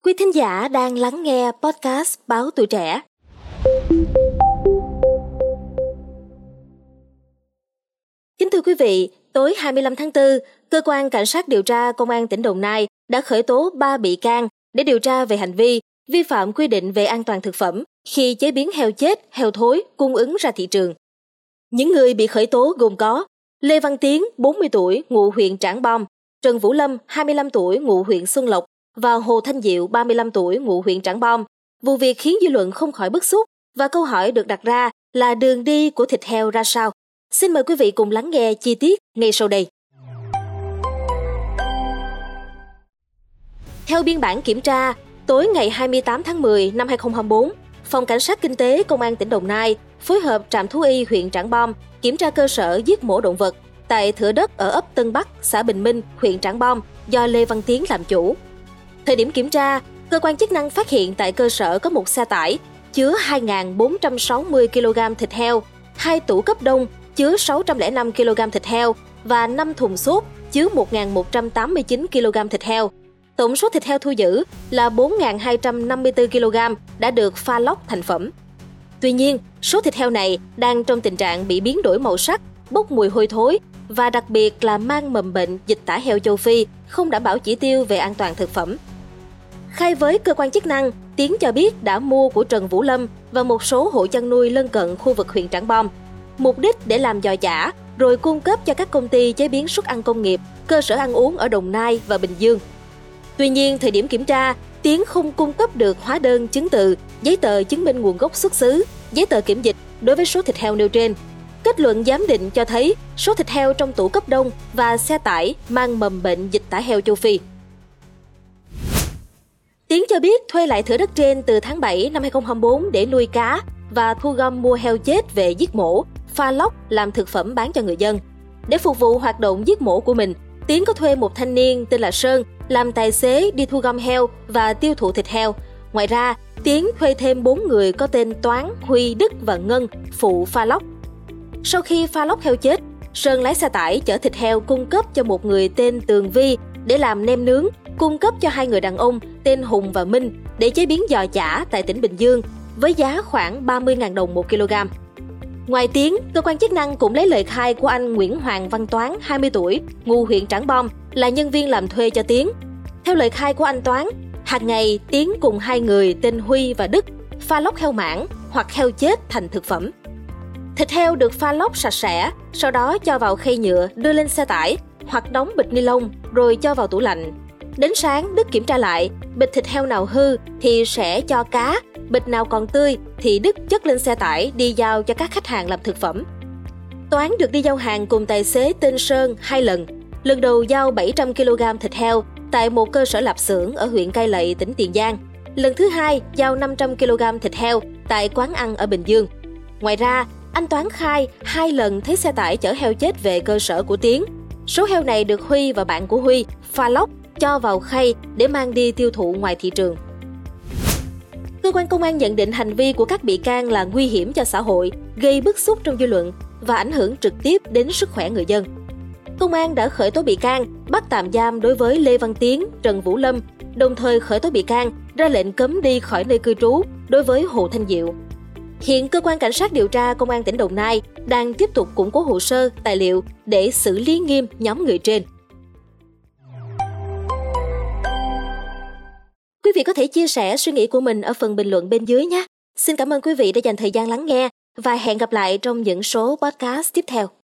Quý thính giả đang lắng nghe podcast Báo Tuổi Trẻ. Kính thưa quý vị, tối 25 tháng 4, Cơ quan Cảnh sát điều tra Công an tỉnh Đồng Nai đã khởi tố 3 bị can để điều tra về hành vi vi phạm quy định về an toàn thực phẩm khi chế biến heo chết, heo thối cung ứng ra thị trường. Những người bị khởi tố gồm có Lê Văn Tiến, 40 tuổi, ngụ huyện Trảng Bom, Trần Vũ Lâm, 25 tuổi, ngụ huyện Xuân Lộc và Hồ Thanh Diệu, 35 tuổi, ngụ huyện Trảng Bom. Vụ việc khiến dư luận không khỏi bức xúc và câu hỏi được đặt ra là đường đi của thịt heo ra sao? Xin mời quý vị cùng lắng nghe chi tiết ngay sau đây. Theo biên bản kiểm tra, tối ngày 28 tháng 10 năm 2024, Phòng Cảnh sát Kinh tế Công an tỉnh Đồng Nai phối hợp trạm thú y huyện Trảng Bom kiểm tra cơ sở giết mổ động vật tại thửa đất ở ấp Tân Bắc, xã Bình Minh, huyện Trảng Bom do Lê Văn Tiến làm chủ. Thời điểm kiểm tra, cơ quan chức năng phát hiện tại cơ sở có một xe tải chứa 2.460 kg thịt heo, 2 tủ cấp đông chứa 605 kg thịt heo và 5 thùng xốp chứa 1.189 kg thịt heo. Tổng số thịt heo thu giữ là 4.254 kg đã được pha lóc thành phẩm. Tuy nhiên, số thịt heo này đang trong tình trạng bị biến đổi màu sắc, bốc mùi hôi thối và đặc biệt là mang mầm bệnh dịch tả heo châu Phi, không đảm bảo chỉ tiêu về an toàn thực phẩm. Khai với cơ quan chức năng, Tiến cho biết đã mua của Trần Vũ Lâm và một số hộ chăn nuôi lân cận khu vực huyện Trảng Bom, mục đích để làm giò chả rồi cung cấp cho các công ty chế biến suất ăn công nghiệp, cơ sở ăn uống ở Đồng Nai và Bình Dương. Tuy nhiên, thời điểm kiểm tra, Tiến không cung cấp được hóa đơn chứng từ, giấy tờ chứng minh nguồn gốc xuất xứ, giấy tờ kiểm dịch đối với số thịt heo nêu trên. Kết luận giám định cho thấy số thịt heo trong tủ cấp đông và xe tải mang mầm bệnh dịch tả heo châu Phi. Tiến cho biết thuê lại thửa đất trên từ tháng 7 năm 2024 để nuôi cá và thu gom mua heo chết về giết mổ, pha lóc làm thực phẩm bán cho người dân. Để phục vụ hoạt động giết mổ của mình, Tiến có thuê một thanh niên tên là Sơn làm tài xế đi thu gom heo và tiêu thụ thịt heo. Ngoài ra, Tiến thuê thêm 4 người có tên Toán, Huy, Đức và Ngân phụ pha lóc. Sau khi pha lóc heo chết, Sơn lái xe tải chở thịt heo cung cấp cho một người tên Tường Vi để làm nem nướng, cung cấp cho 2 người đàn ông tên Hùng và Minh để chế biến giò chả tại tỉnh Bình Dương với giá khoảng 30.000 đồng 1 kg. Ngoài Tiến, cơ quan chức năng cũng lấy lời khai của anh Nguyễn Hoàng Văn Toán, 20 tuổi, ngụ huyện Trảng Bom, là nhân viên làm thuê cho Tiến. Theo lời khai của anh Toán, hàng ngày Tiến cùng 2 người tên Huy và Đức pha lóc heo mảng hoặc heo chết thành thực phẩm. Thịt heo được pha lóc sạch sẽ, sau đó cho vào khay nhựa đưa lên xe tải hoặc đóng bịch ni lông rồi cho vào tủ lạnh. Đến sáng, Đức kiểm tra lại, bịch thịt heo nào hư thì sẽ cho cá, bịch nào còn tươi thì Đức chất lên xe tải đi giao cho các khách hàng làm thực phẩm. Toán được đi giao hàng cùng tài xế tên Sơn 2 lần. Lần đầu giao 700 kg thịt heo tại một cơ sở lạp xưởng ở huyện Cai Lậy, tỉnh Tiền Giang. Lần thứ hai giao 500 kg thịt heo tại quán ăn ở Bình Dương. Ngoài ra, anh Toán khai 2 lần thấy xe tải chở heo chết về cơ sở của Tiến. Số heo này được Huy và bạn của Huy pha lóc, cho vào khay để mang đi tiêu thụ ngoài thị trường. Cơ quan công an nhận định hành vi của các bị can là nguy hiểm cho xã hội, gây bức xúc trong dư luận và ảnh hưởng trực tiếp đến sức khỏe người dân. Công an đã khởi tố bị can, bắt tạm giam đối với Lê Văn Tiến, Trần Vũ Lâm, đồng thời khởi tố bị can, ra lệnh cấm đi khỏi nơi cư trú đối với Hồ Thanh Diệu. Hiện Cơ quan Cảnh sát điều tra Công an tỉnh Đồng Nai đang tiếp tục củng cố hồ sơ, tài liệu để xử lý nghiêm nhóm người trên. Quý vị có thể chia sẻ suy nghĩ của mình ở phần bình luận bên dưới nhé. Xin cảm ơn quý vị đã dành thời gian lắng nghe và hẹn gặp lại trong những số podcast tiếp theo.